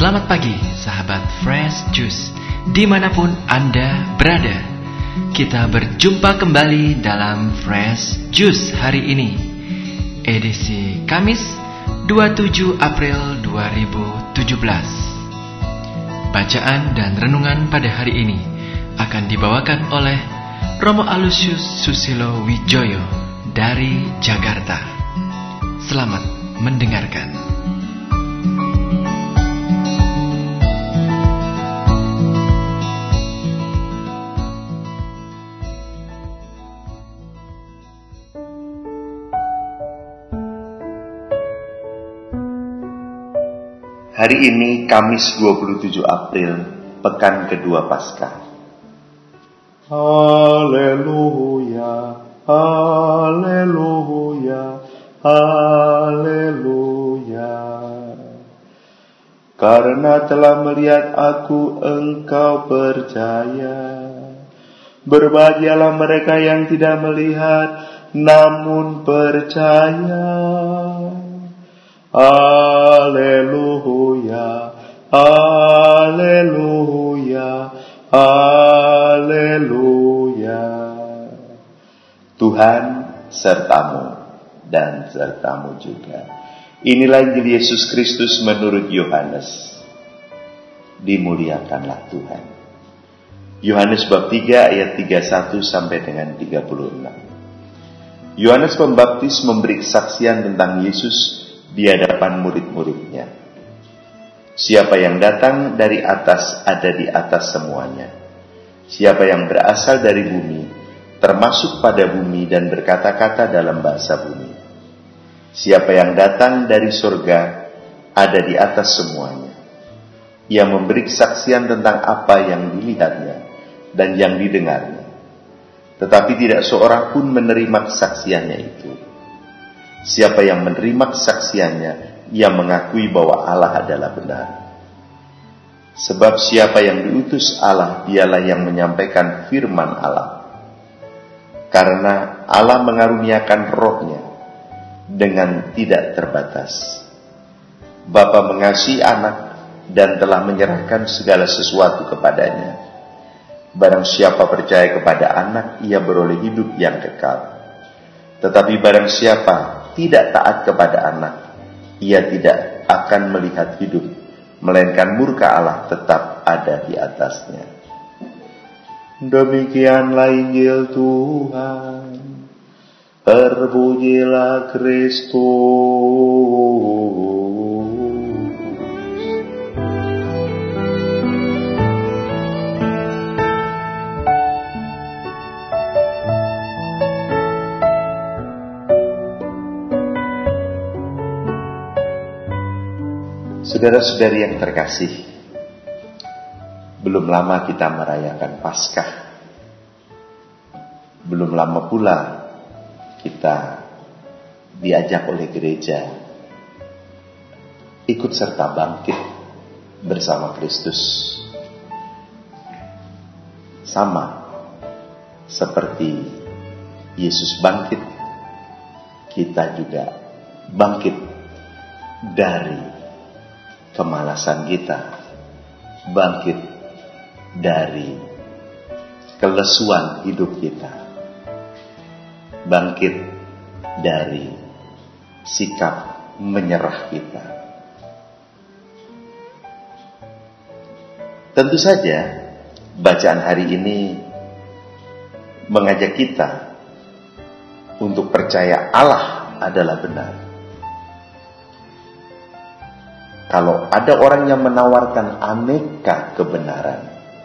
Selamat pagi sahabat Fresh Juice, dimanapun Anda berada. Kita berjumpa kembali dalam Fresh Juice hari ini, edisi Kamis 27 April 2017. Bacaan dan renungan pada hari ini akan dibawakan oleh Romo Alusius Susilo Wijoyo dari Jakarta. Selamat mendengarkan. Hari ini Kamis 27 April, pekan kedua Paskah. Haleluya, haleluya, haleluya. Karena telah melihat aku, engkau percaya. Berbahagialah mereka yang tidak melihat, namun percaya. Haleluya, haleluya, haleluya. Tuhan sertamu dan sertamu juga. Inilah Injil Yesus Kristus menurut Yohanes. Dimuliakanlah Tuhan. Yohanes bab 3 ayat 31 sampai dengan 36. Yohanes Pembaptis memberi kesaksian tentang Yesus di hadapan murid-muridnya. Siapa yang datang dari atas ada di atas semuanya. Siapa yang berasal dari bumi, termasuk pada bumi dan berkata-kata dalam bahasa bumi. Siapa yang datang dari surga ada di atas semuanya. Ia memberi kesaksian tentang apa yang dilihatnya dan yang didengarnya. Tetapi tidak seorang pun menerima kesaksiannya itu. Siapa yang menerima kesaksiannya, ia mengakui bahwa Allah adalah benar. Sebab siapa yang diutus Allah, dialah yang menyampaikan firman Allah. Karena Allah mengaruniakan rohnya dengan tidak terbatas. Bapa mengasihi anak dan telah menyerahkan segala sesuatu kepadanya. Barang siapa percaya kepada anak, ia beroleh hidup yang kekal. Tetapi barang siapa tidak taat kepada anak, ia tidak akan melihat hidup, melainkan murka Allah tetap ada di atasnya. Demikianlah Injil Tuhan. Terpujilah Kristus. Saudara-saudari yang terkasih, belum lama kita merayakan Paskah. Belum lama pula kita diajak oleh gereja ikut serta bangkit bersama Kristus. Sama seperti Yesus bangkit, kita juga bangkit dari kemalasan kita, bangkit dari kelesuan hidup kita, bangkit dari sikap menyerah kita. Tentu saja bacaan hari ini mengajak kita untuk percaya Allah adalah benar. Kalau ada orang yang menawarkan aneka kebenaran,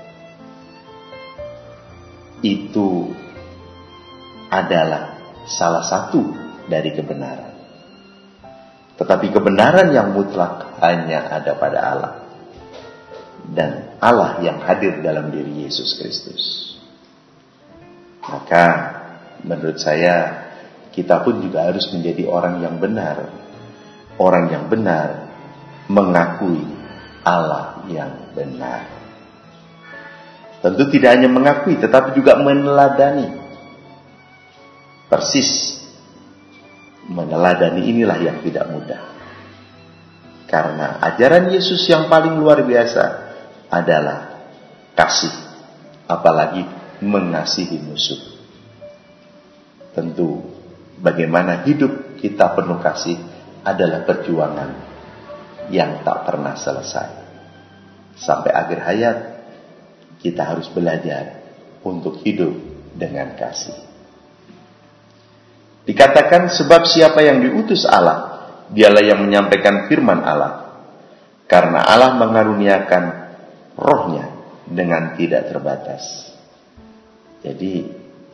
itu adalah salah satu dari kebenaran. Tetapi kebenaran yang mutlak hanya ada pada Allah. Dan Allah yang hadir dalam diri Yesus Kristus. Maka menurut saya, kita pun juga harus menjadi orang yang benar. Orang yang benar mengakui Allah yang benar. Tentu tidak hanya mengakui, tetapi juga meneladani. Persis meneladani inilah yang tidak mudah. Karena ajaran Yesus yang paling luar biasa adalah kasih, apalagi mengasihi musuh. Tentu bagaimana hidup kita penuh kasih adalah perjuangan yang tak pernah selesai. Sampai akhir hayat kita harus belajar untuk hidup dengan kasih. Dikatakan sebab siapa yang diutus Allah, dialah yang menyampaikan firman Allah. Karena Allah mengaruniakan rohnya dengan tidak terbatas. Jadi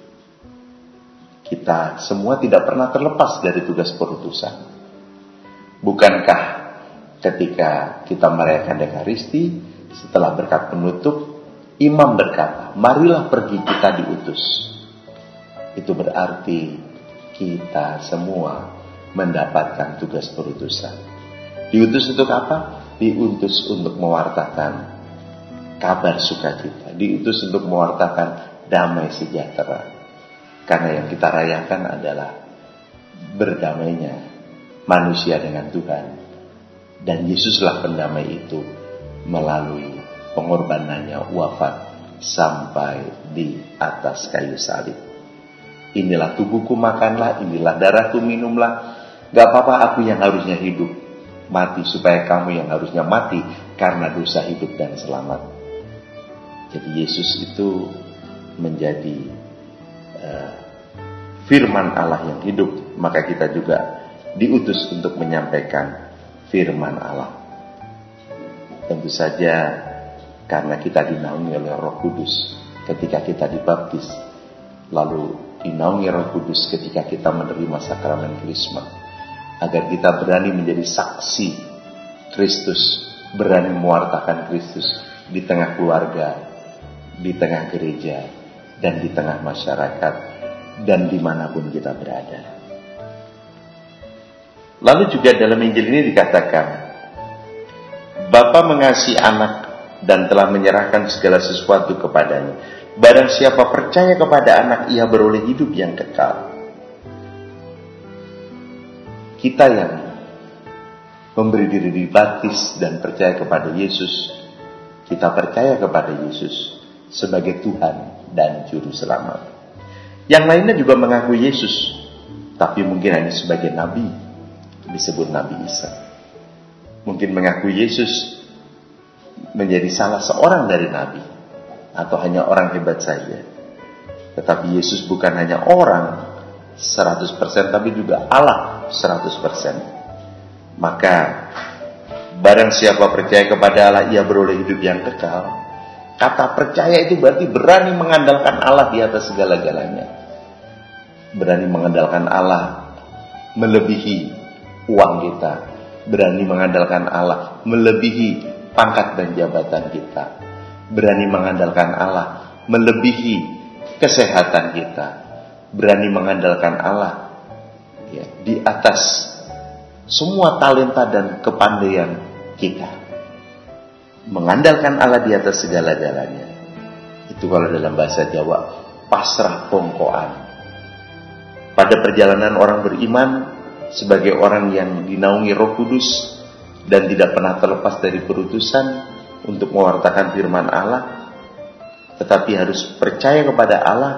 kita semua tidak pernah terlepas dari tugas perutusan. Bukankah ketika kita merayakan Ekaristi, setelah berkat penutup, imam berkata, marilah pergi, kita diutus. Itu berarti kita semua mendapatkan tugas perutusan. Diutus untuk apa? Diutus untuk mewartakan kabar sukacita. Diutus untuk mewartakan damai sejahtera. Karena yang kita rayakan adalah berdamainya manusia dengan Tuhan. Dan Yesuslah pendamai itu melalui pengorbanannya wafat sampai di atas kayu salib. Inilah tubuhku, makanlah, inilah darahku, minumlah. Gak apa-apa aku yang harusnya hidup, mati supaya kamu yang harusnya mati karena dosa hidup dan selamat. Jadi Yesus itu menjadi firman Allah yang hidup, maka kita juga diutus untuk menyampaikan firman Allah. Tentu saja karena kita dinaungi oleh Roh Kudus ketika kita dibaptis, lalu dinaungi Roh Kudus ketika kita menerima sakramen Krisma, agar kita berani menjadi saksi Kristus, berani mewartakan Kristus di tengah keluarga, di tengah gereja, dan di tengah masyarakat, dan dimanapun kita berada. Lalu juga dalam Injil ini dikatakan, Bapa mengasihi anak dan telah menyerahkan segala sesuatu kepadanya. Barang siapa percaya kepada anak, ia beroleh hidup yang kekal. Kita yang memberi diri dibaptis dan percaya kepada Yesus, kita percaya kepada Yesus sebagai Tuhan dan Juru Selamat. Yang lainnya juga mengakui Yesus, tapi mungkin hanya sebagai Nabi, disebut Nabi Isa. Mungkin mengakui Yesus menjadi salah seorang dari Nabi, atau hanya orang hebat saja. Tetapi Yesus bukan hanya orang 100%, tapi juga Allah 100%. Maka barang siapa percaya kepada Allah, ia beroleh hidup yang kekal. Kata percaya itu berarti berani mengandalkan Allah di atas segala-galanya. Berani mengandalkan Allah melebihi uang kita. Berani mengandalkan Allah melebihi pangkat dan jabatan kita. Berani mengandalkan Allah melebihi kesehatan kita. Berani mengandalkan Allah di atas semua talenta dan kepandaian kita. Mengandalkan Allah di atas segala-galanya. Itu kalau dalam bahasa Jawa, pasrah pongkoan. Pada perjalanan orang beriman, sebagai orang yang dinaungi Roh Kudus dan tidak pernah terlepas dari perutusan untuk mewartakan firman Allah, tetapi harus percaya kepada Allah.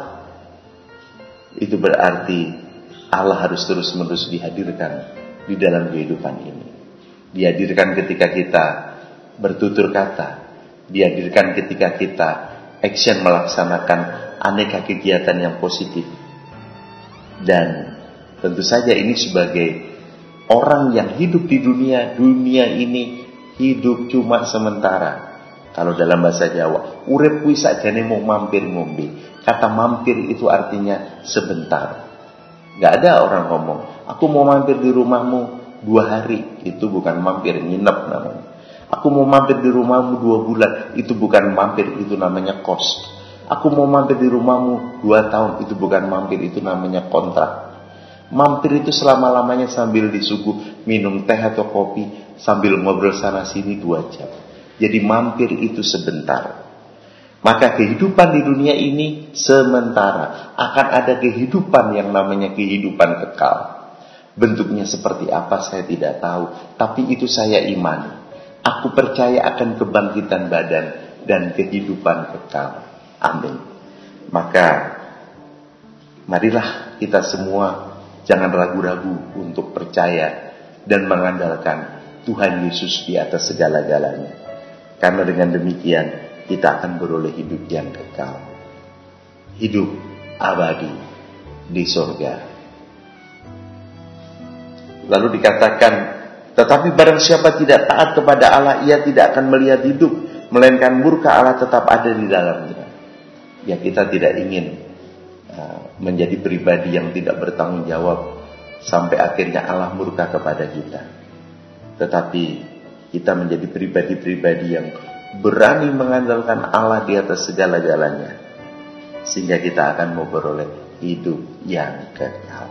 Itu berarti Allah harus terus-menerus dihadirkan di dalam kehidupan ini. Dihadirkan ketika kita bertutur kata, dihadirkan ketika kita action melaksanakan aneka kegiatan yang positif. Dan tentu saja ini sebagai orang yang hidup di dunia ini hidup cuma sementara. Kalau dalam bahasa Jawa, urip kuwi sakjane mau mampir ngombe. Kata mampir itu artinya sebentar. Gak ada orang ngomong, aku mau mampir di rumahmu 2 hari. Itu bukan mampir, nginep namanya. Aku mau mampir di rumahmu 2 bulan. Itu bukan mampir, itu namanya kos. Aku mau mampir di rumahmu 2 tahun. Itu bukan mampir, itu namanya kontrak. Mampir itu selama-lamanya sambil disuguh minum teh atau kopi, sambil ngobrol sana sini 2 jam. Jadi mampir itu sebentar. Maka kehidupan di dunia ini sementara. Akan ada kehidupan yang namanya kehidupan kekal. Bentuknya seperti apa saya tidak tahu, tapi itu saya imani. Aku percaya akan kebangkitan badan dan kehidupan kekal. Amin. Maka marilah kita semua jangan ragu-ragu untuk percaya dan mengandalkan Tuhan Yesus di atas segala-galanya. Karena dengan demikian kita akan beroleh hidup yang kekal, hidup abadi di surga. Lalu dikatakan, tetapi barang siapa tidak taat kepada Allah, ia tidak akan melihat hidup, melainkan murka Allah tetap ada di dalamnya. Ya, kita tidak ingin menjadi pribadi yang tidak bertanggung jawab sampai akhirnya Allah murka kepada kita. Tetapi kita menjadi pribadi-pribadi yang berani mengandalkan Allah di atas segala-galanya, sehingga kita akan memperoleh hidup yang kekal.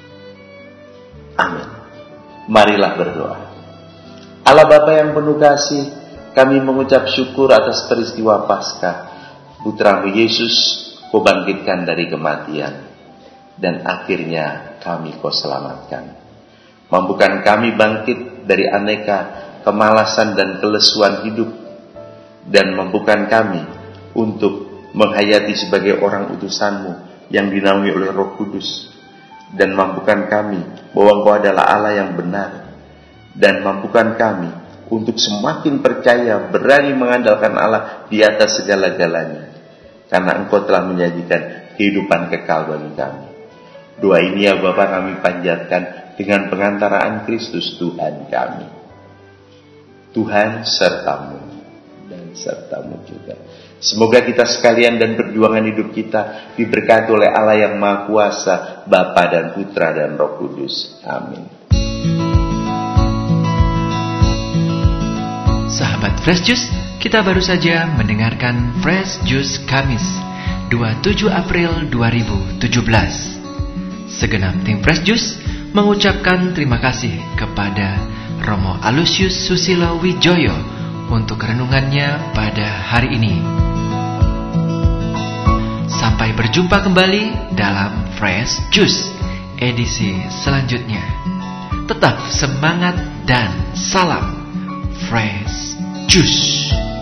Amin. Marilah berdoa. Allah Bapa yang penuh kasih, kami mengucap syukur atas peristiwa Paskah. Putra-Mu Yesus Kau bangkitkan dari kematian, dan akhirnya kami Kau selamatkan. Mampukan kami bangkit dari aneka kemalasan dan kelesuan hidup, dan mampukan kami untuk menghayati sebagai orang utusan-Mu yang dinaungi oleh Roh Kudus, dan mampukan kami bahwa Engkau adalah Allah yang benar, dan mampukan kami untuk semakin percaya, berani mengandalkan Allah di atas segala-galanya, karena Engkau telah menjanjikan kehidupan kekal bagi kami. Doa ini ya Bapa kami panjatkan dengan pengantaraan Kristus Tuhan kami. Tuhan serta-Mu dan serta-Mu juga. Semoga kita sekalian dan perjuangan hidup kita diberkati oleh Allah yang Maha Kuasa, Bapa dan Putra dan Roh Kudus. Amin. Sahabat Fresh Juice, kita baru saja mendengarkan Fresh Juice Kamis 27 April 2017. Segenap tim Fresh Juice mengucapkan terima kasih kepada Romo Alusius Susilo Wijoyo untuk renungannya pada hari ini. Sampai berjumpa kembali dalam Fresh Juice edisi selanjutnya. Tetap semangat dan salam Fresh Juice.